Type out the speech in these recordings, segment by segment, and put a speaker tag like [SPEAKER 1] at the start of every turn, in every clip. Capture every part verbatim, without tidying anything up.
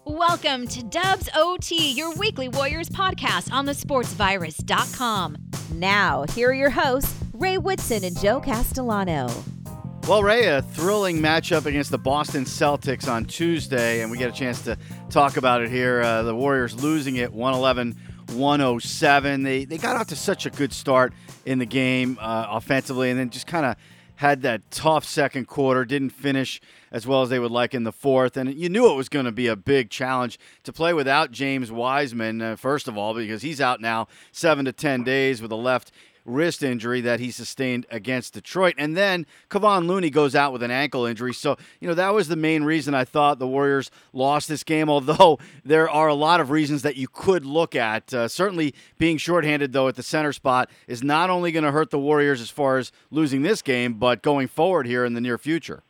[SPEAKER 1] Welcome to Dubs O T, your weekly Warriors podcast on the sports virus dot com.
[SPEAKER 2] Now, here are your hosts, Ray Whitson and Joe Castellano.
[SPEAKER 3] Well, Ray, a thrilling matchup against the Boston Celtics on Tuesday, and we get a chance to talk about it here. Uh, the Warriors losing it one eleven one oh seven. They, they got out to such a good start in the game uh, offensively, and then just kind of had that tough second quarter, didn't finish as well as they would like in the fourth. And you knew it was going to be a big challenge to play without James Wiseman, uh, first of all, because he's out now seven to ten days with a left wrist injury that he sustained against Detroit. And then Kevon Looney goes out with an ankle injury. So, you know, that was the main reason I thought the Warriors lost this game, although there are a lot of reasons that you could look at. Uh, certainly being shorthanded, though, at the center spot is not only going to hurt the Warriors as far as losing this game, but going forward here in the near future.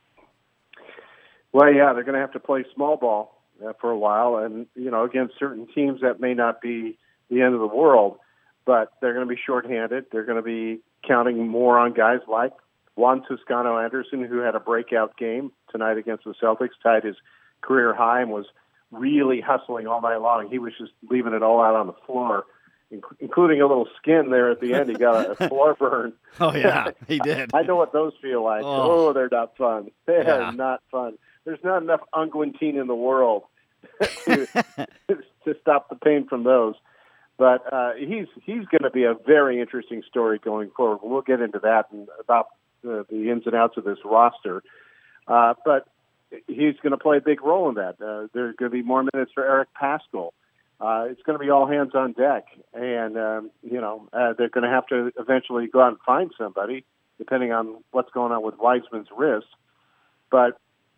[SPEAKER 4] Well, yeah, they're going to have to play small ball uh, for a while. And, you know, against certain teams that may not be the end of the world. But they're going to be shorthanded. They're going to be counting more on guys like Juan Toscano-Anderson, who had a breakout game tonight against the Celtics, tied his career high and was really hustling all night long. He was just leaving it all out on the floor, including a little skin there at the end. He got a, a floor burn.
[SPEAKER 3] Oh, yeah, he did.
[SPEAKER 4] I know what those feel like.
[SPEAKER 3] Oh,
[SPEAKER 4] oh they're not fun. They
[SPEAKER 3] yeah.
[SPEAKER 4] are not fun. There's not enough unguentine in the world to, to stop the pain from those. But uh, he's he's going to be a very interesting story going forward. We'll get into that and about the, the ins and outs of this roster. Uh, but he's going to play a big role in that. Uh, there's going to be more minutes for Eric Paschall. Uh, it's going to be all hands on deck. And, um, you know, uh, they're going to have to eventually go out and find somebody, depending on what's going on with Wiseman's wrist. But,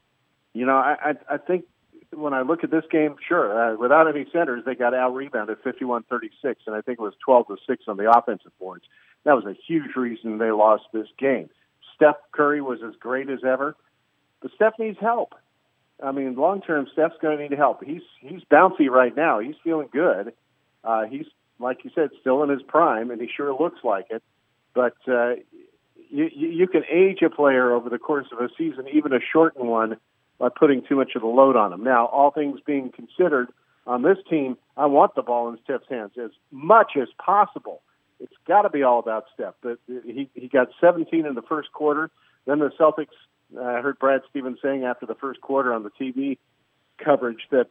[SPEAKER 4] you know, I, I, I think when I look at this game, sure, uh, without any centers, they got out-rebounded fifty-one thirty-six, and I think it was twelve to six on the offensive boards. That was a huge reason they lost this game. Steph Curry was as great as ever, but Steph needs help. I mean, long-term, Steph's going to need help. He's he's bouncy right now. He's feeling good. Uh, he's, like you said, still in his prime, and he sure looks like it. But uh, you, you can age a player over the course of a season, even a shortened one, by putting too much of the load on him. Now, all things being considered, on this team, I want the ball in Steph's hands as much as possible. It's got to be all about Steph. But he he got seventeen in the first quarter. Then the Celtics, uh, I heard Brad Stevens saying after the first quarter on the T V coverage that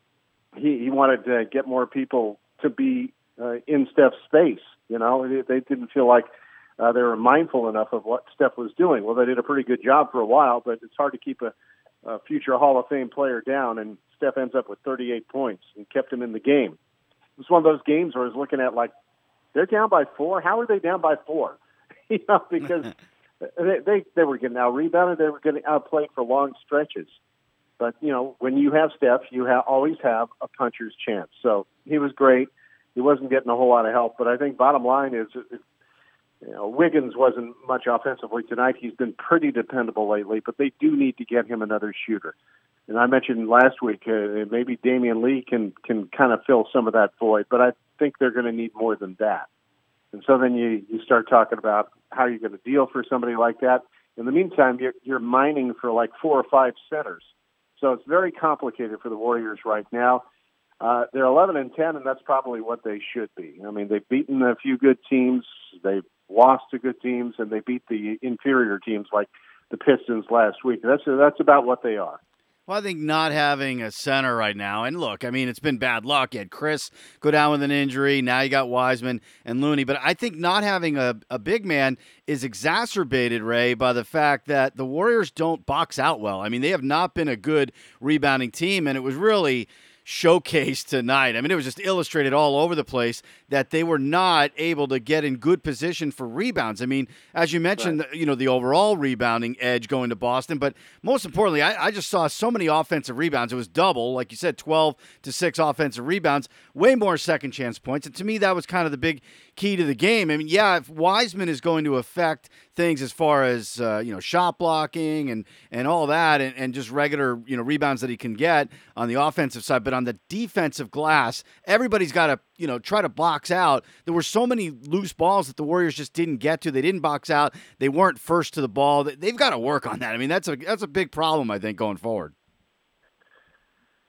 [SPEAKER 4] he, he wanted to get more people to be uh, in Steph's space. You know, they, they didn't feel like uh, they were mindful enough of what Steph was doing. Well, they did a pretty good job for a while, but it's hard to keep a a future Hall of Fame player down, and Steph ends up with thirty-eight points and kept him in the game. It was one of those games where I was looking at, like, they're down by four? How are they down by four? you know, because they, they they were getting out-rebounded, they were getting outplayed for long stretches. But, you know, when you have Steph, you ha- always have a puncher's chance. So he was great. He wasn't getting a whole lot of help, but I think bottom line is – You know, Wiggins wasn't much offensively tonight. He's been pretty dependable lately, but they do need to get him another shooter. And I mentioned last week, uh, maybe Damian Lee can, can kind of fill some of that void, but I think they're going to need more than that. And so then you, you start talking about how you're going to deal for somebody like that. In the meantime, you're, you're mining for like four or five centers. So it's very complicated for the Warriors right now. Uh, they're eleven and ten, and that's probably what they should be. I mean, they've beaten a few good teams. They've lost to good teams, and they beat the inferior teams like the Pistons last week. That's that's about what they are.
[SPEAKER 3] Well, I think not having a center right now, and look, I mean, it's been bad luck. You had Chris go down with an injury. Now you got Wiseman and Looney. But I think not having a, a big man is exacerbated, Ray, by the fact that the Warriors don't box out well. I mean, they have not been a good rebounding team, and it was really showcased tonight. I mean, it was just illustrated all over the place that they were not able to get in good position for rebounds. I mean, as you mentioned, right. you know, the overall rebounding edge going to Boston, but most importantly, I, I just saw so many offensive rebounds. It was double, like you said, twelve to six offensive rebounds, way more second chance points. And to me, that was kind of the big key to the game. I mean, yeah, if Wiseman is going to affect things as far as, uh, you know, shot blocking and, and all that, and, and just regular, you know, rebounds that he can get on the offensive side. But on the defensive glass, everybody's got to, you know, try to box out. There were so many loose balls that the Warriors just didn't get to. They didn't box out. They weren't first to the ball. They've got to work on that. I mean, that's a, that's a big problem, I think, going forward.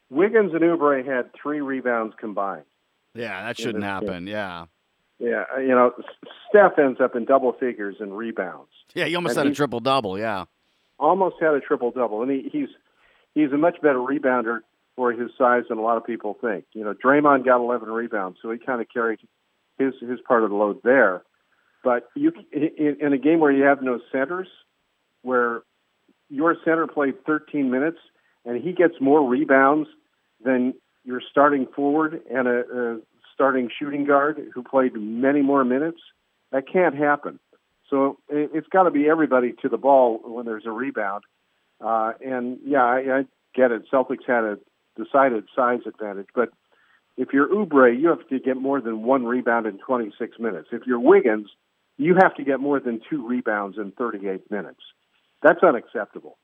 [SPEAKER 4] Wiggins and Oubre had three rebounds combined.
[SPEAKER 3] Yeah, that shouldn't happen. Game. Yeah.
[SPEAKER 4] Yeah, you know, Steph ends up in double figures in rebounds.
[SPEAKER 3] Yeah, he almost and had a triple-double, yeah.
[SPEAKER 4] Almost had a triple-double, and he, he's he's a much better rebounder for his size than a lot of people think. You know, Draymond got eleven rebounds, so he kind of carried his his part of the load there. But you in, in a game where you have no centers, where your center played thirteen minutes, and he gets more rebounds than your starting forward and a, a starting shooting guard who played many more minutes, that can't happen. So it, it's got to be everybody to the ball when there's a rebound. Uh, and, yeah, I, I get it. Celtics had a decided size advantage. But if you're Oubre, you have to get more than one rebound in twenty-six minutes. If you're Wiggins, you have to get more than two rebounds in thirty-eight minutes. That's unacceptable.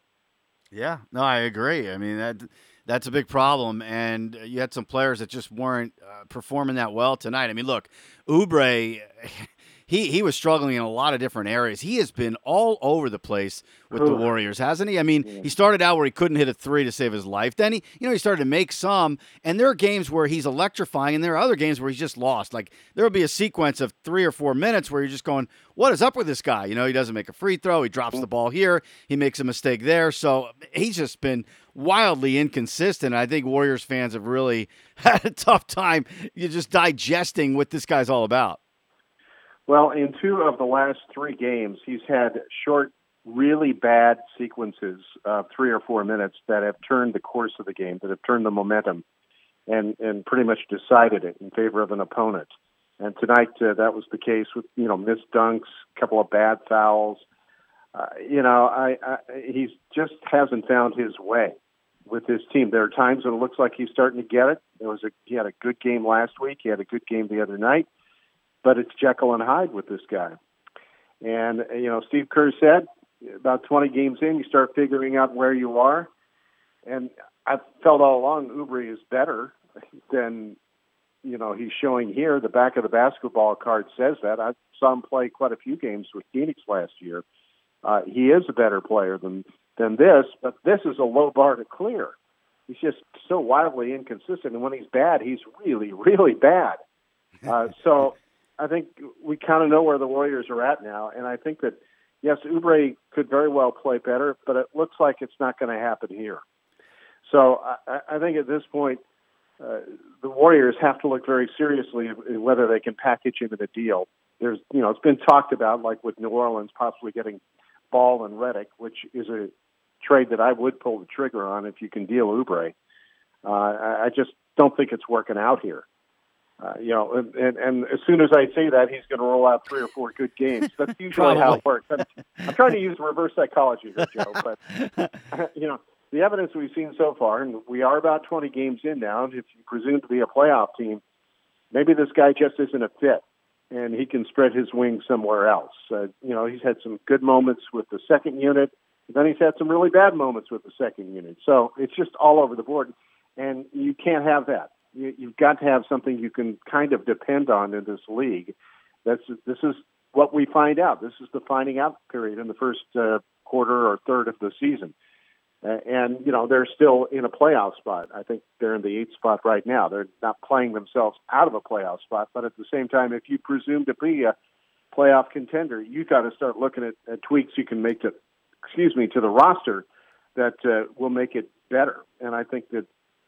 [SPEAKER 3] Yeah, no, I agree. I mean, that that's a big problem, and you had some players that just weren't uh, performing that well tonight. I mean, look, Oubre, he he was struggling in a lot of different areas. He has been all over the place with Ooh. the Warriors, hasn't he? I mean, yeah. he started out where he couldn't hit a three to save his life. Then he, you know, he started to make some, and there are games where he's electrifying, and there are other games where he's just lost. Like, there will be a sequence of three or four minutes where you're just going, what is up with this guy? You know, he doesn't make a free throw. He drops the ball here. He makes a mistake there. So he's just been wildly inconsistent. I think Warriors fans have really had a tough time you just digesting what this guy's all about.
[SPEAKER 4] Well, in two of the last three games, he's had short, really bad sequences of three or four minutes that have turned the course of the game, that have turned the momentum, and, and pretty much decided it in favor of an opponent. And tonight, uh, that was the case with, you know, missed dunks, a couple of bad fouls. Uh, you know, I, I he just hasn't found his way with his team. There are times when it looks like he's starting to get it. There was a he had a good game last week. He had a good game the other night. But it's Jekyll and Hyde with this guy. And, you know, Steve Kerr said about twenty games in, you start figuring out where you are. And I've felt all along Oubre is better than, you know, he's showing here. The back of the basketball card says that. I saw him play quite a few games with Phoenix last year. Uh, he is a better player than, than this, but this is a low bar to clear. He's just so wildly inconsistent. And when he's bad, he's really, really bad. Uh, so... I think we kind of know where the Warriors are at now, and I think that, yes, Oubre could very well play better, but it looks like it's not going to happen here. So I, I think at this point, uh, the Warriors have to look very seriously at whether they can package him in a deal. There's, you know, it's been talked about, like with New Orleans possibly getting Ball and Redick, which is a trade that I would pull the trigger on if you can deal Oubre. Uh, I just don't think it's working out here. Uh, you know, and, and, and as soon as I say that, he's going to roll out three or four good games. That's usually how it works. I'm, I'm trying to use reverse psychology here, Joe, but, you know, the evidence we've seen so far, and we are about twenty games in now, if you presume to be a playoff team, maybe this guy just isn't a fit, and he can spread his wings somewhere else. Uh, you know, he's had some good moments with the second unit, and then he's had some really bad moments with the second unit. So it's just all over the board, and you can't have that. You've got to have something you can kind of depend on in this league. That's this is what we find out. This is the finding out period in the first uh, quarter or third of the season. Uh, and, you know, they're still in a playoff spot. I think they're in the eighth spot right now. They're not playing themselves out of a playoff spot. But at the same time, if you presume to be a playoff contender, you've got to start looking at, at tweaks you can make to, excuse me, to the roster that uh, will make it better. And I think that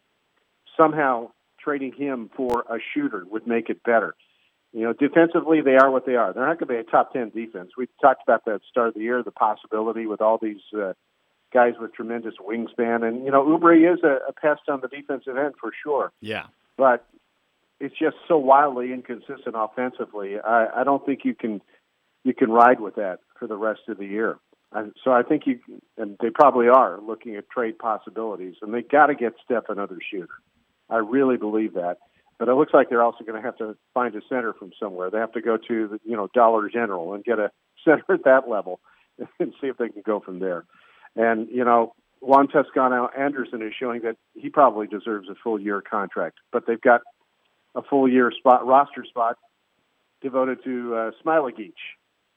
[SPEAKER 4] somehow trading him for a shooter would make it better. You know, defensively, they are what they are. They're not going to be a top ten defense. We talked about that at the start of the year, the possibility with all these uh, guys with tremendous wingspan. And, you know, Oubre is a, a pest on the defensive end for sure.
[SPEAKER 3] Yeah.
[SPEAKER 4] But it's just so wildly inconsistent offensively. I, I don't think you can you can ride with that for the rest of the year. And so I think you, and they probably are, looking at trade possibilities. And they got to get Steph another shooter. I really believe that. But it looks like they're also going to have to find a center from somewhere. They have to go to, the, you know, Dollar General and get a center at that level and see if they can go from there. And, you know, Juan Toscano-Anderson is showing that he probably deserves a full-year contract. But they've got a full-year spot, roster spot devoted to uh, Smailagic.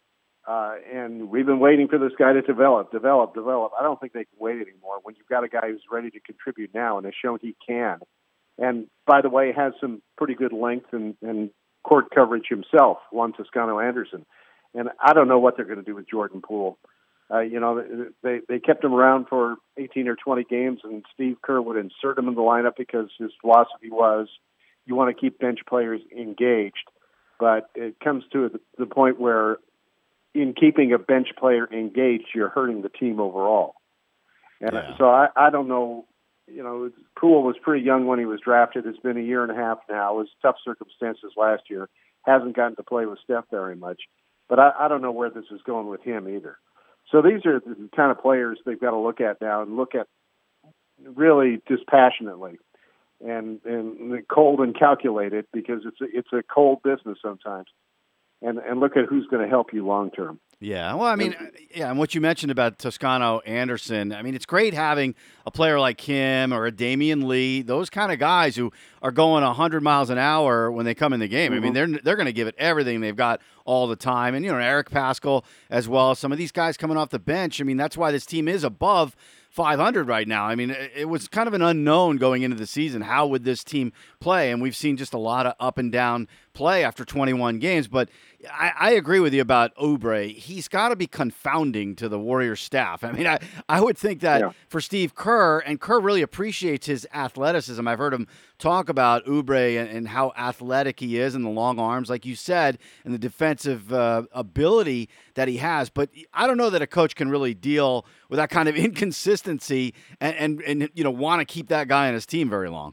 [SPEAKER 4] Uh, and we've been waiting for this guy to develop, develop, develop. I don't think they can wait anymore when you've got a guy who's ready to contribute now and has shown he can. And, by the way, has some pretty good length and, and court coverage himself, Juan Toscano Anderson. And I don't know what they're going to do with Jordan Poole. Uh, you know, they they kept him around for eighteen or twenty games, and Steve Kerr would insert him in the lineup because his philosophy was you want to keep bench players engaged. But it comes to the point where in keeping a bench player engaged, you're hurting the team overall. And
[SPEAKER 3] yeah.
[SPEAKER 4] so I, I don't know, you know, Poole was pretty young when he was drafted. It's been a year and a half now. It was tough circumstances last year. Hasn't gotten to play with Steph very much. But I, I don't know where this is going with him either. So these are the kind of players they've got to look at now and look at really dispassionately and, and cold and calculated because it's a, it's a cold business sometimes. And, and look at who's going to help you long term.
[SPEAKER 3] Yeah, well, I mean, yeah, and what you mentioned about Toscano Anderson, I mean, it's great having a player like him or a Damian Lee, those kind of guys who are going one hundred miles an hour when they come in the game. Mm-hmm. I mean, they're they're going to give it everything they've got all the time. And, you know, Eric Paschall as well, some of these guys coming off the bench. I mean, that's why this team is above five hundred right now. I mean, it was kind of an unknown going into the season. How would this team play? And we've seen just a lot of up and down play after twenty-one games. But I, I agree with you about Oubre. He's got to be confounding to the Warriors staff. I mean, I, I would think that yeah. for Steve Kerr, and Kerr really appreciates his athleticism. I've heard him talk about Oubre and, and how athletic he is and the long arms, like you said, and the defensive uh, ability that he has. But I don't know that a coach can really deal with that kind of inconsistency and, and, and you know, want to keep that guy on his team very long.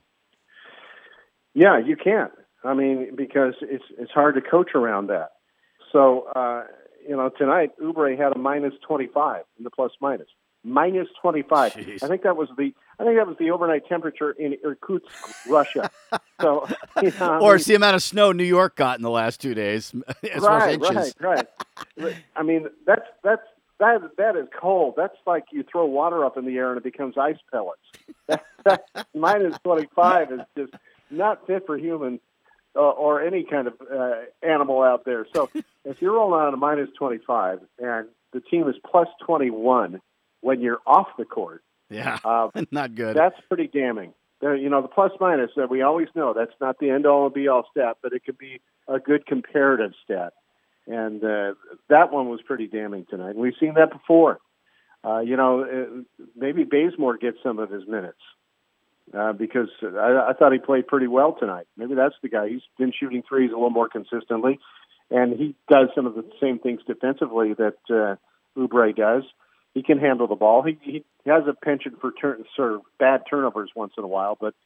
[SPEAKER 4] Yeah, you can't. I mean, because it's it's hard to coach around that. So, uh, you know, tonight, Oubre had a minus twenty-five in the plus minus. Minus twenty-five.
[SPEAKER 3] Jeez.
[SPEAKER 4] I think that was the I think that was the overnight temperature in Irkutsk, Russia. So, you know,
[SPEAKER 3] or
[SPEAKER 4] I mean,
[SPEAKER 3] it's the amount of snow New York got in the last two days. As
[SPEAKER 4] right,
[SPEAKER 3] far as
[SPEAKER 4] right, right. I mean, that's that's that that is cold. That's like you throw water up in the air and it becomes ice pellets. That, that minus twenty-five is just not fit for humans. Uh, or any kind of uh, animal out there. So if you're rolling on a minus twenty-five and the team is plus twenty-one when you're off the court,
[SPEAKER 3] yeah,
[SPEAKER 4] uh,
[SPEAKER 3] not good.
[SPEAKER 4] That's pretty damning. Uh, you know, the plus minus that we always know that's not the end all and be all stat, but it could be a good comparative stat. And uh, that one was pretty damning tonight. And we've seen that before. Uh, you know, uh, maybe Bazemore gets some of his minutes. Uh, because I, I thought he played pretty well tonight. Maybe that's the guy. He's been shooting threes a little more consistently, and he does some of the same things defensively that uh, Oubre does. He can handle the ball. He, he has a penchant for turn, sort of bad turnovers once in a while, but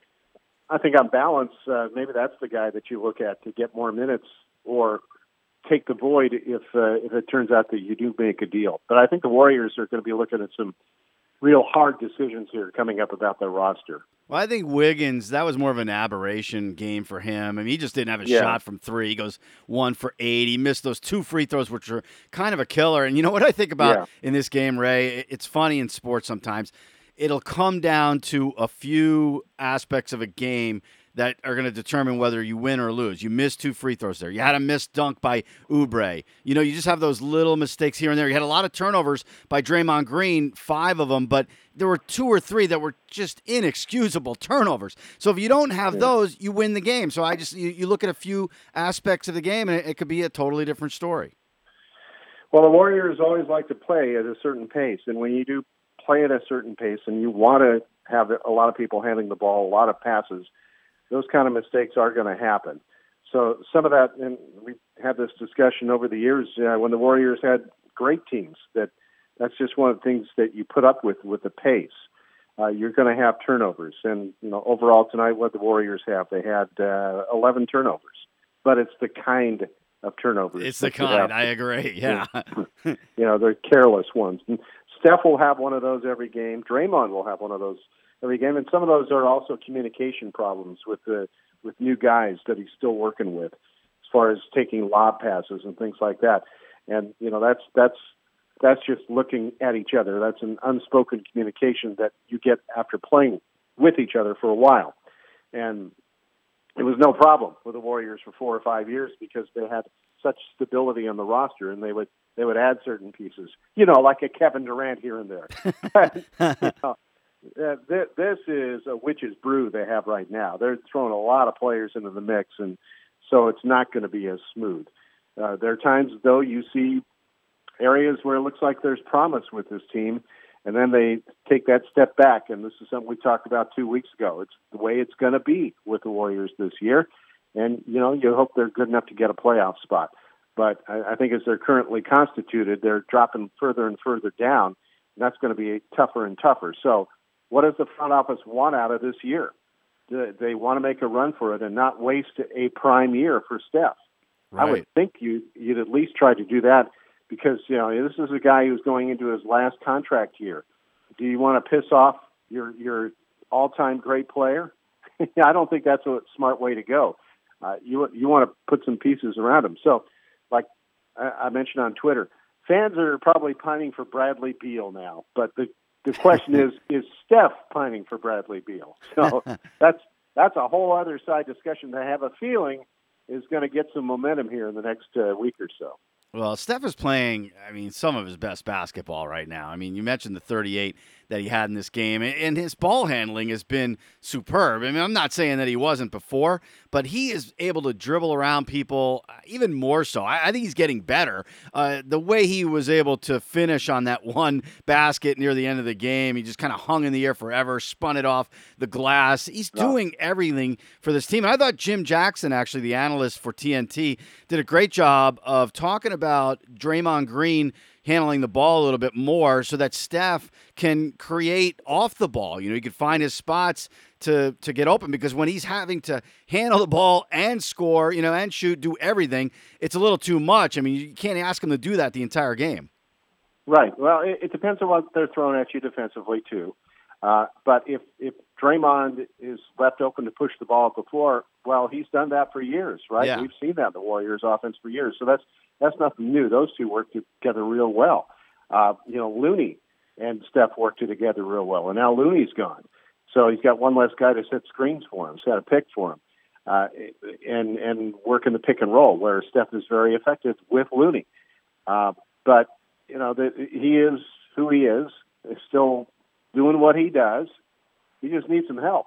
[SPEAKER 4] I think on balance, uh, maybe that's the guy that you look at to get more minutes or take the void if uh, if it turns out that you do make a deal. But I think the Warriors are going to be looking at some real hard decisions here coming up about their roster.
[SPEAKER 3] Well, I think Wiggins, that was more of an aberration game for him. I mean, he just didn't have a
[SPEAKER 4] yeah.
[SPEAKER 3] shot from three. He goes one for eight. He missed those two free throws, which are kind of a killer. And you know what I think about
[SPEAKER 4] yeah.
[SPEAKER 3] in this game, Ray? It's funny in sports sometimes. It'll come down to a few aspects of a game that are going to determine whether you win or lose. You missed two free throws there. You had a missed dunk by Oubre. You know, you just have those little mistakes here and there. You had a lot of turnovers by Draymond Green, five of them, but there were two or three that were just inexcusable turnovers. So if you don't have yeah. those, you win the game. So I just, you, you look at a few aspects of the game, and it, it could be a totally different story.
[SPEAKER 4] Well, the Warriors always like to play at a certain pace, and when you do play at a certain pace and you want to have a lot of people handling the ball, a lot of passes, those kind of mistakes are going to happen. So some of that, and we've had this discussion over the years uh, when the Warriors had great teams, that that's just one of the things that you put up with with the pace. Uh, you're going to have turnovers. And, you know, overall tonight, what the Warriors have, they had uh, eleven turnovers. But it's the kind of turnovers.
[SPEAKER 3] It's the kind, I agree, yeah.
[SPEAKER 4] You know, they're careless ones. And Steph will have one of those every game. Draymond will have one of those every game, and some of those are also communication problems with the with new guys that he's still working with, as far as taking lob passes and things like that. And you know, that's that's that's just looking at each other. That's an unspoken communication that you get after playing with each other for a while. And it was no problem with the Warriors for four or five years because they had such stability on the roster, and they would they would add certain pieces, you know, like a Kevin Durant here and there. you know, uh, th- this is a witch's brew they have right now. They're throwing a lot of players into the mix, and so it's not going to be as smooth. Uh, there are times, though, you see areas where it looks like there's promise with this team, and then they take that step back, and this is something we talked about two weeks ago. It's the way it's going to be with the Warriors this year, and, you know, you hope they're good enough to get a playoff spot. But I, I think as they're currently constituted, they're dropping further and further down, and that's going to be tougher and tougher. So what does the front office want out of this year? Do they want to make a run for it and not waste a prime year for Steph?
[SPEAKER 3] Right.
[SPEAKER 4] I would think you, you'd at least try to do that, because, you know, this is a guy who's going into his last contract year. Do you want to piss off your your all-time great player? I don't think that's a smart way to go. Uh, you you want to put some pieces around him. So, like I, I mentioned on Twitter, fans are probably pining for Bradley Beal now. But the, the question is, is Steph pining for Bradley Beal? So that's that's a whole other side discussion that I have a feeling is going to get some momentum here in the next uh, week or so.
[SPEAKER 3] Well, Steph is playing, I mean, some of his best basketball right now. I mean, you mentioned the thirty-eight that he had in this game, and his ball handling has been superb. I mean, I'm not saying that he wasn't before, but he is able to dribble around people even more so. I, I think he's getting better. Uh, the way he was able to finish on that one basket near the end of the game, he just kind of hung in the air forever, spun it off the glass. He's doing everything for this team. And I thought Jim Jackson, actually, the analyst for T N T, did a great job of talking about Draymond Green handling the ball a little bit more so that Steph can create off the ball. You know, he could find his spots to to get open, because when he's having to handle the ball and score, you know, and shoot, do everything, it's a little too much. I mean, you can't ask him to do that the entire game.
[SPEAKER 4] Right. Well, it, it depends on what they're throwing at you defensively, too. Uh, but if, if Draymond is left open to push the ball up the floor, well, he's done that for years, right?
[SPEAKER 3] Yeah.
[SPEAKER 4] We've seen that in the Warriors offense for years. So that's that's nothing new. Those two work together real well. Uh, you know, Looney and Steph worked together real well, and now Looney's gone. So he's got one less guy to set screens for him, set a pick for him, uh, and, and work in the pick and roll, where Steph is very effective with Looney. Uh, but, you know, the, he is who he is. He's still doing what he does. He just needs some help.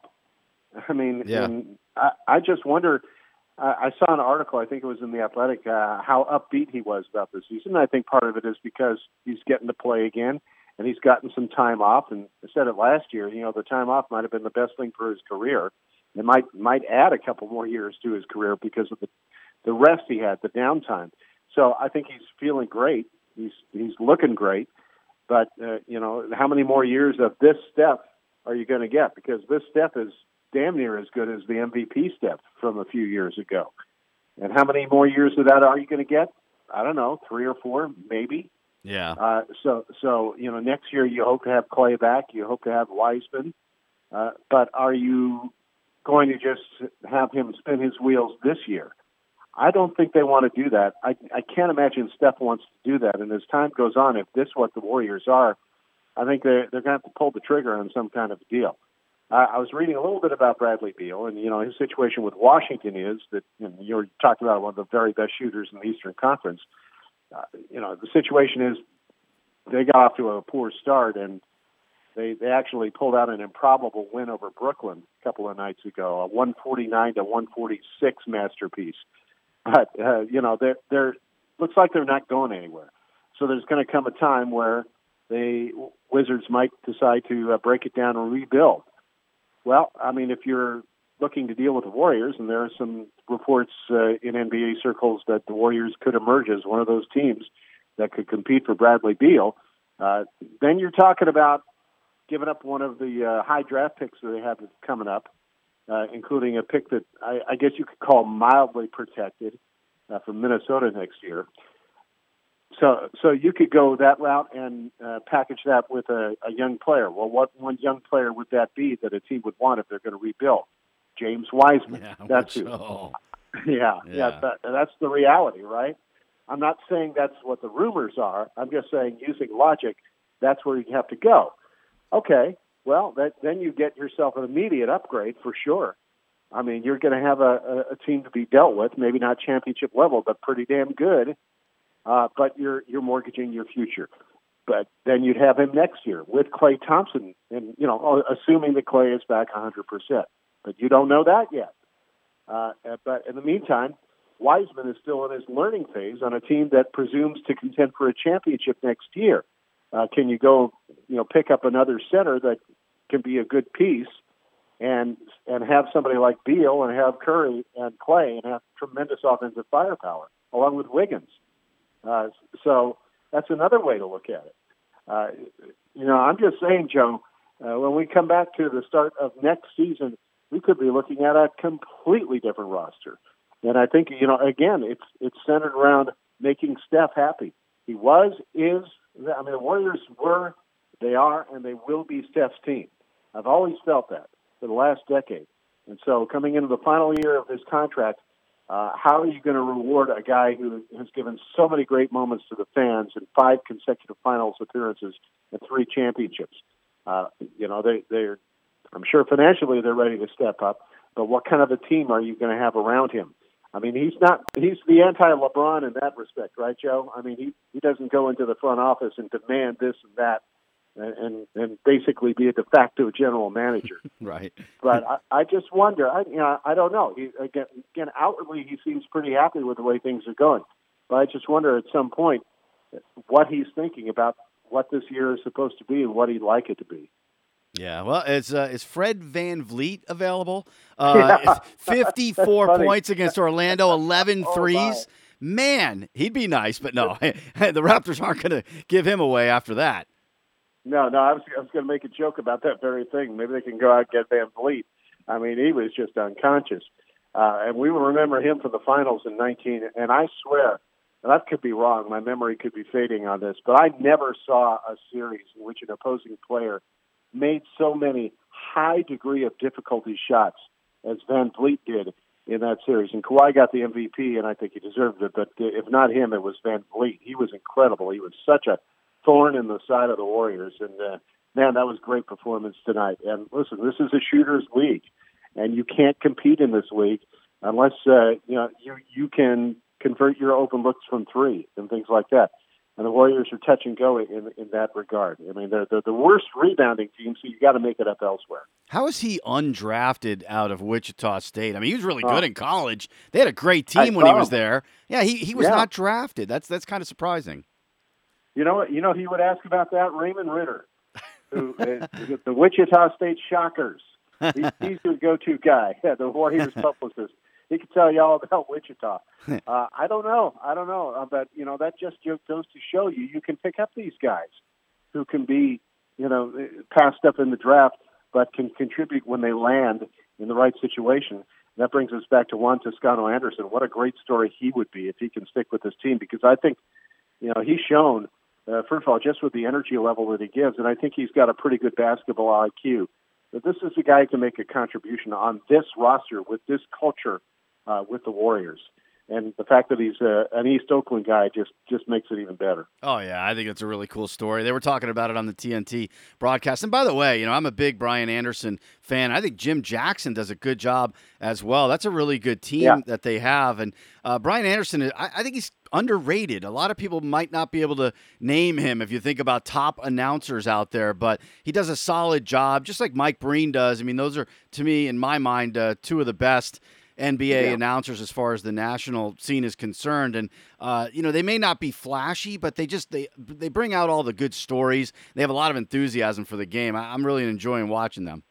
[SPEAKER 4] I mean,
[SPEAKER 3] yeah.
[SPEAKER 4] and I, I just wonder, uh, I saw an article, I think it was in The Athletic, uh, how upbeat he was about this season. I think part of it is because he's getting to play again, and he's gotten some time off. And I said it last year, you know, the time off might have been the best thing for his career. It might might add a couple more years to his career because of the, the rest he had, the downtime. So I think he's feeling great. He's he's looking great. But, uh, you know, how many more years of this Steph are you going to get? Because this Steph is damn near as good as the M V P Steph from a few years ago. And how many more years of that are you going to get? I don't know, three or four, maybe.
[SPEAKER 3] Yeah.
[SPEAKER 4] Uh, so, so you know, next year you hope to have Clay back. You hope to have Wiseman. Uh, but are you going to just have him spin his wheels this year? I don't think they want to do that. I, I can't imagine Steph wants to do that. And as time goes on, if this is what the Warriors are, I think they're, they're going to have to pull the trigger on some kind of deal. Uh, I was reading a little bit about Bradley Beal, and, you know, his situation with Washington is that, you know, you're talking about one of the very best shooters in the Eastern Conference. Uh, you know, the situation is they got off to a poor start, and they, they actually pulled out an improbable win over Brooklyn a couple of nights ago, a one forty-nine to one forty-six masterpiece. But, uh, you know, they're, they're looks like they're not going anywhere. So there's going to come a time where the Wizards might decide to uh, break it down and rebuild. Well, I mean, if you're looking to deal with the Warriors, and there are some reports uh, in N B A circles that the Warriors could emerge as one of those teams that could compete for Bradley Beal, uh, then you're talking about giving up one of the uh, high draft picks that they have coming up, uh, including a pick that I, I guess you could call mildly protected uh, from Minnesota next year. So, so you could go that route and uh, package that with a, a young player. Well, what one young player would that be that a team would want if they're going to rebuild? James Wiseman.
[SPEAKER 3] Yeah,
[SPEAKER 4] that's who.
[SPEAKER 3] so.
[SPEAKER 4] yeah, yeah,
[SPEAKER 3] yeah.
[SPEAKER 4] that, that's the reality, right? I'm not saying that's what the rumors are. I'm just saying, using logic, that's where you have to go. Okay, well, that, then you get yourself an immediate upgrade for sure. I mean, you're going to have a, a, a team to be dealt with, maybe not championship level, but pretty damn good. uh, but you're you're mortgaging your future. But then you'd have him next year with Klay Thompson, and you know, assuming that Klay is back one hundred percent. But you don't know that yet. Uh, but in the meantime, Wiseman is still in his learning phase on a team that presumes to contend for a championship next year. Uh, can you go, you know, pick up another center that can be a good piece, and and have somebody like Beal and have Curry and Klay and have tremendous offensive firepower along with Wiggins? Uh, so that's another way to look at it. Uh, you know, I'm just saying, Joe, uh, when we come back to the start of next season, we could be looking at a completely different roster. And I think, you know, again, it's it's centered around making Steph happy. He was, is, I mean, the Warriors were, they are, and they will be Steph's team. I've always felt that for the last decade. And so coming into the final year of his contract, uh, how are you going to reward a guy who has given so many great moments to the fans in five consecutive finals appearances and three championships? Uh, you know, they, they're, I'm sure financially they're ready to step up, but what kind of a team are you going to have around him? I mean, he's not, he's the anti-LeBron in that respect, right, Joe? I mean, he, he doesn't go into the front office and demand this and that and, and, and basically be a de facto general manager.
[SPEAKER 3] Right.
[SPEAKER 4] But I, I just wonder, I, you know, I don't know. He, again, again, outwardly he seems pretty happy with the way things are going. But I just wonder at some point what he's thinking about what this year is supposed to be and what he'd like it to be.
[SPEAKER 3] Yeah, well, is uh, is Fred VanVleet available? Uh,
[SPEAKER 4] Yeah.
[SPEAKER 3] fifty-four points against Orlando, eleven
[SPEAKER 4] Oh,
[SPEAKER 3] threes. Man, he'd be nice, but no, the Raptors aren't going to give him away after that.
[SPEAKER 4] No, no, I was, I was going to make a joke about that very thing. Maybe they can go out and get Van Vliet. I mean, he was just unconscious. Uh, and we will remember him from the finals in nineteen. And I swear, and that could be wrong, my memory could be fading on this, but I never saw a series in which an opposing player made so many high degree of difficulty shots as Van Vliet did in that series. And Kawhi got the M V P, and I think he deserved it. But if not him, it was Van Vliet. He was incredible. He was such a thorn in the side of the Warriors. And, uh, man, that was a great performance tonight. And, listen, this is a shooter's league, and you can't compete in this league unless uh, you know you, you can convert your open looks from three and things like that. And the Warriors are touch and go in in that regard. I mean, they're, they're the worst rebounding team, so you got to make it up elsewhere.
[SPEAKER 3] How is he undrafted out of Wichita State? I mean, he was really good oh. in college. They had a great team when he was there. Yeah, he, he was yeah. not drafted. That's that's kind of surprising.
[SPEAKER 4] You know what? You know he would ask about that? Raymond Ritter, who uh, the Wichita State Shockers. He, he's the go-to guy, yeah, the Warriors publicist. He could tell you all about Wichita. Uh, I don't know. I don't know. Uh, but, you know, that just goes to show you you can pick up these guys who can be, you know, passed up in the draft, but can contribute when they land in the right situation. That brings us back to Juan Toscano Anderson. What a great story he would be if he can stick with this team, because I think, you know, he's shown, uh, first of all, just with the energy level that he gives, and I think he's got a pretty good basketball I Q, that this is a guy who can make a contribution on this roster with this culture Uh, with the Warriors. And the fact that he's uh, an East Oakland guy just, just makes it even better.
[SPEAKER 3] Oh, yeah, I think it's a really cool story. They were talking about it on the T N T broadcast. And by the way, you know, I'm a big Brian Anderson fan. I think Jim Jackson does a good job as well. That's a really good team yeah. that they have. And uh, Brian Anderson, I, I think he's underrated. A lot of people might not be able to name him if you think about top announcers out there, but he does a solid job, just like Mike Breen does. I mean, those are, to me, in my mind, uh, two of the best N B A yeah. announcers as far as the national scene is concerned. And, uh, you know, they may not be flashy, but they just, they they bring out all the good stories. They have a lot of enthusiasm for the game. I, I'm really enjoying watching them.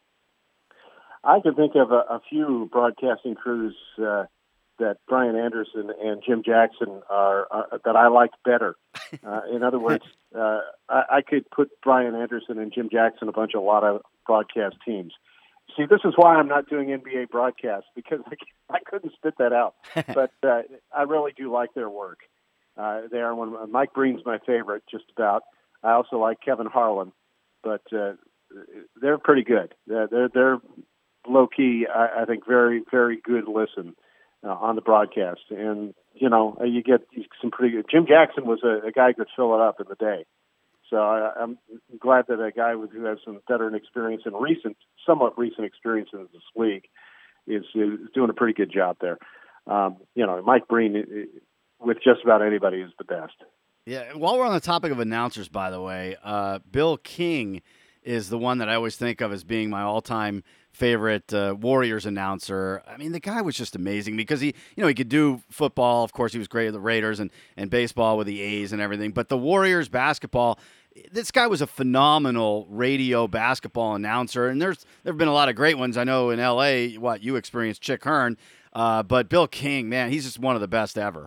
[SPEAKER 4] I can think of a, a few broadcasting crews uh, that Brian Anderson and Jim Jackson are, are that I like better. Uh, in other words, uh, I, I could put Brian Anderson and Jim Jackson a bunch of a lot of broadcast teams. See, this is why I'm not doing N B A broadcasts, because I, I couldn't spit that out. But uh, I really do like their work. Uh, they are one. Of, Mike Breen's my favorite, just about. I also like Kevin Harlan, but uh, they're pretty good. They're they're, they're low key. I, I think very very good listen uh, on the broadcast, and you know you get some pretty good. Jim Jackson was a, a guy who could fill it up in the day. So I, I'm glad that a guy who has some veteran experience and recent, somewhat recent experience in this league is, is doing a pretty good job there. Um, you know, Mike Breen with just about anybody is the best.
[SPEAKER 3] Yeah, while we're on the topic of announcers, by the way, uh, Bill King is the one that I always think of as being my all-time favorite uh, Warriors announcer. I mean, the guy was just amazing because he, you know, he could do football. Of course, he was great at the Raiders and, and baseball with the A's and everything. But the Warriors basketball, this guy was a phenomenal radio basketball announcer. And there's there have been a lot of great ones. I know in L A, what you experienced, Chick Hearn. Uh, but Bill King, man, he's just one of the best ever.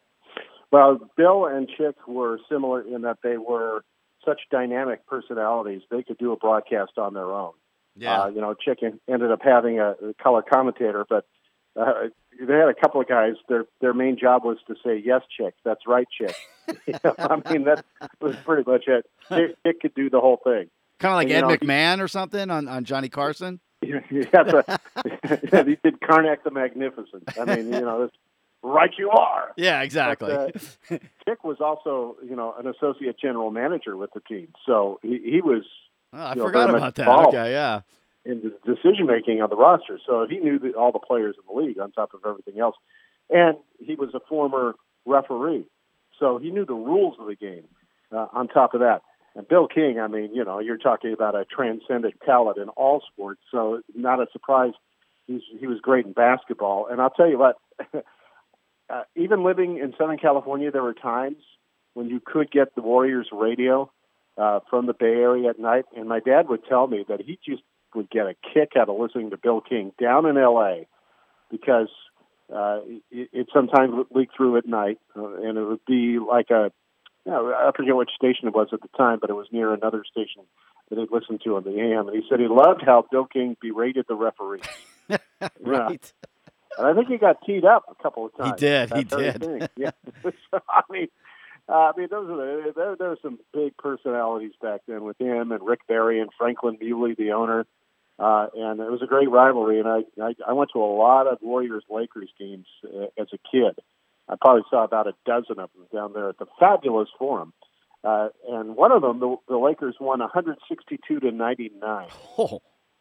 [SPEAKER 4] Well, Bill and Chick were similar in that they were such dynamic personalities. They could do a broadcast on their own.
[SPEAKER 3] Yeah.
[SPEAKER 4] Uh, you know, Chick ended up having a, a color commentator, but uh, they had a couple of guys. Their their main job was to say, "Yes, Chick, that's right, Chick." You know, I mean, that was pretty much it. Chick, Chick could do the whole thing.
[SPEAKER 3] Kind of like
[SPEAKER 4] and,
[SPEAKER 3] Ed
[SPEAKER 4] know,
[SPEAKER 3] McMahon or something on, on Johnny Carson?
[SPEAKER 4] He, he, had to, he did Karnak the Magnificent. I mean, you know, this, right you are.
[SPEAKER 3] Yeah, exactly.
[SPEAKER 4] But, uh, Chick was also, you know, an associate general manager with the team. So he, he was
[SPEAKER 3] Oh, I
[SPEAKER 4] you know,
[SPEAKER 3] forgot
[SPEAKER 4] very
[SPEAKER 3] about
[SPEAKER 4] much
[SPEAKER 3] that.
[SPEAKER 4] involved
[SPEAKER 3] Okay, yeah.
[SPEAKER 4] in the decision making on the roster. So he knew the, all the players in the league on top of everything else. And he was a former referee. So he knew the rules of the game uh, on top of that. And Bill King, I mean, you know, you're talking about a transcendent talent in all sports. So not a surprise he's, he was great in basketball. And I'll tell you what, uh, even living in Southern California, there were times when you could get the Warriors radio uh, from the Bay Area at night. And my dad would tell me that he just would get a kick out of listening to Bill King down in L A because uh, it, it sometimes would leak through at night. Uh, and it would be like a, you know, I forget which station it was at the time, but it was near another station that he'd listened to on the A M. And he said he loved how Bill King berated the referee.
[SPEAKER 3] Right.
[SPEAKER 4] Yeah. And I think he got teed up a couple of times.
[SPEAKER 3] He did. He
[SPEAKER 4] That
[SPEAKER 3] did.
[SPEAKER 4] thing. Yeah. So, I mean, uh, I mean, those are the, there. There were some big personalities back then with him and Rick Barry and Franklin Muley, the owner, uh, and it was a great rivalry. And I, I, I went to a lot of Warriors Lakers games uh, as a kid. I probably saw about a dozen of them down there at the fabulous Forum. Uh, and one of them, the, the Lakers won one sixty-two to ninety-nine.
[SPEAKER 3] Oh.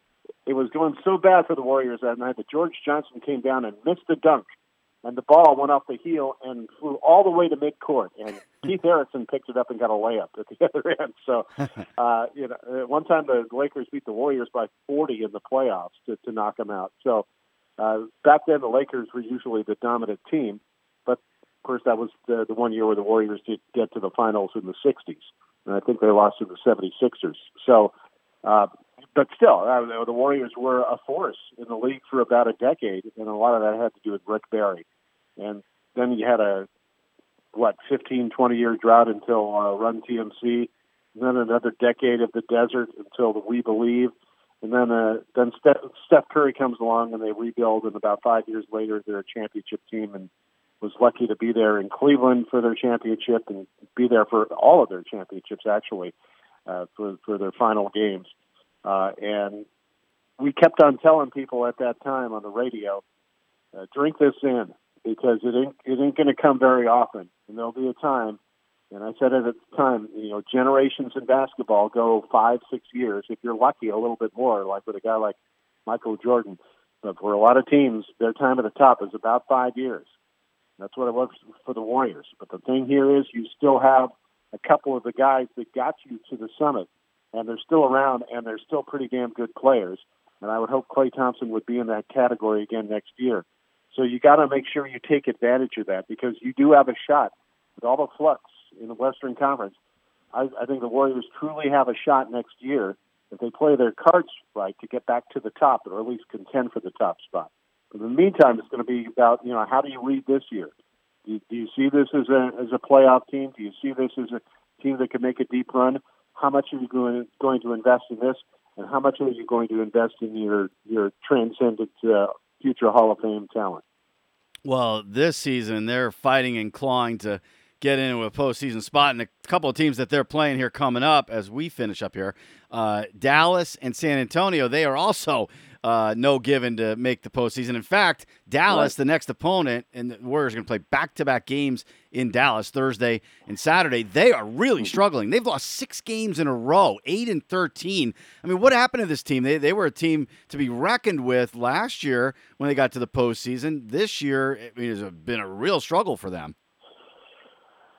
[SPEAKER 4] It was going so bad for the Warriors that night that George Johnson came down and missed a dunk, and the ball went off the heel and flew all the way to midcourt. And Keith Erickson picked it up and got a layup at the other end. So, uh, you know, at one time the Lakers beat the Warriors by forty in the playoffs to, to knock them out. So, uh, back then the Lakers were usually the dominant team, but of course that was the, the one year where the Warriors did get to the finals in the sixties, and I think they lost to the seventy-sixers. So. Uh, But still, uh, the Warriors were a force in the league for about a decade, and a lot of that had to do with Rick Barry. And then you had a, what, fifteen, twenty-year drought until uh, Run T M C, and then another decade of the desert until the We Believe, and then uh, then Steph, Steph Curry comes along and they rebuild, and about five years later they're a championship team and was lucky to be there in Cleveland for their championship and be there for all of their championships, actually, uh, for, for their final games. Uh, and we kept on telling people at that time on the radio, uh, drink this in because it ain't, it ain't going to come very often. And there'll be a time, and I said it at the time, you know, generations in basketball go five, six years. If you're lucky, a little bit more, like with a guy like Michael Jordan. But for a lot of teams, their time at the top is about five years. That's what it was for the Warriors. But the thing here is you still have a couple of the guys that got you to the summit. And they're still around, and they're still pretty damn good players. And I would hope Klay Thompson would be in that category again next year. So you got to make sure you take advantage of that because you do have a shot. With all the flux in the Western Conference, I, I think the Warriors truly have a shot next year if they play their cards right to get back to the top or at least contend for the top spot. But in the meantime, it's going to be about, you know, how do you read this year? Do you, do you see this as a as a playoff team? Do you see this as a team that can make a deep run? How much are you going, going to invest in this, and how much are you going to invest in your, your transcendent uh, future Hall of Fame talent?
[SPEAKER 3] Well, this season they're fighting and clawing to get into a postseason spot, and a couple of teams that they're playing here coming up as we finish up here, uh, Dallas and San Antonio, they are also uh, no given to make the postseason. In fact, Dallas, right. the next opponent, and the Warriors are going to play back-to-back games in Dallas Thursday and Saturday. They are really struggling. They've lost six games in a row, eight and thirteen. I mean, what happened to this team? They they were a team to be reckoned with last year when they got to the postseason. This year, it has been a real struggle for them.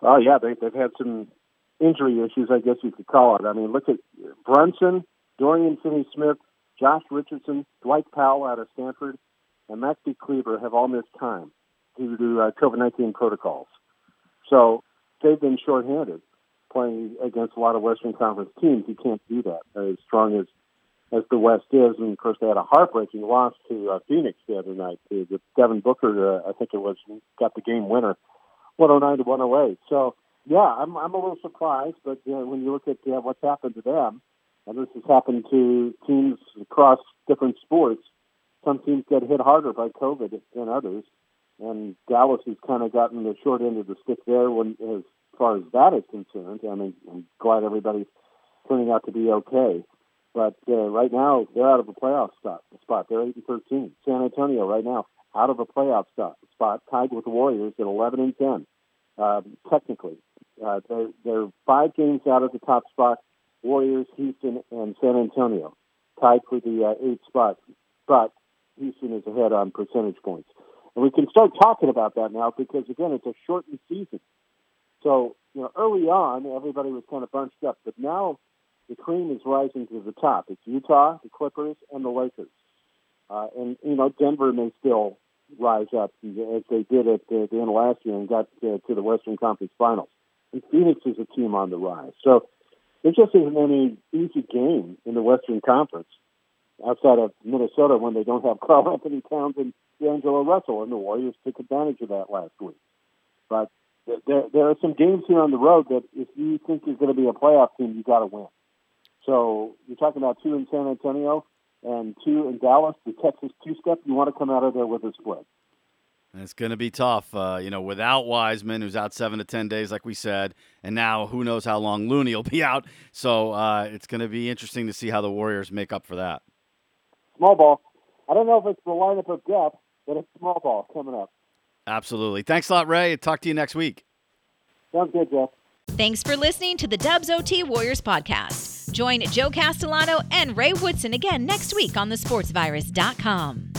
[SPEAKER 4] Oh, yeah, they, they've had some injury issues, I guess you could call it. I mean, look at Brunson, Dorian Finney-Smith, Josh Richardson, Dwight Powell out of Stanford, and Maxie Kleber have all missed time due to uh, COVID nineteen protocols. So they've been shorthanded playing against a lot of Western Conference teams. You can't do that as strong as as the West is. And, of course, they had a heartbreaking loss to uh, Phoenix the other night. The, the Devin Booker, uh, I think it was, got the game winner, one oh nine to one oh eight. So, yeah, I'm I'm a little surprised, but uh, when you look at uh, what's happened to them, and this has happened to teams across different sports, some teams get hit harder by COVID than others, and Dallas has kind of gotten the short end of the stick there when, as far as that is concerned. I mean, I'm glad everybody's turning out to be okay. But uh, right now, they're out of a playoff spot. spot. They're eight and thirteen. San Antonio right now out of a playoff spot, spot tied with the Warriors at eleven and ten. Uh, technically, uh, they're, they're five games out of the top spot. Warriors, Houston, and San Antonio tied for the uh, eighth spot. But Houston is ahead on percentage points. And we can start talking about that now because, again, it's a shortened season. So, you know, early on, everybody was kind of bunched up. But now the cream is rising to the top. It's Utah, the Clippers, and the Lakers. Uh, and, you know, Denver may still rise up as they did at the, the end of last year and got to, to the Western Conference Finals. And Phoenix is a team on the rise. So there just isn't any easy game in the Western Conference outside of Minnesota when they don't have Karl Anthony Towns and D'Angelo Russell, and the Warriors took advantage of that last week. But there, there are some games here on the road that if you think you're going to be a playoff team, you got to win. So you're talking about two in San Antonio and two in Dallas, the Texas two-step. You want to come out of there with a split.
[SPEAKER 3] It's going to be tough, uh, you know, without Wiseman, who's out seven to ten days, like we said, and now who knows how long Looney will be out. So uh, it's going to be interesting to see how the Warriors make up for that.
[SPEAKER 4] Small ball. I don't know if it's the lineup of depth, but it's small ball coming up.
[SPEAKER 3] Absolutely. Thanks a lot, Ray. Talk to you next week.
[SPEAKER 4] Sounds good, Jeff.
[SPEAKER 1] Thanks for listening to the Dubs O T Warriors podcast. Join Joe Castellano and Ray Woodson again next week on the sports virus dot com.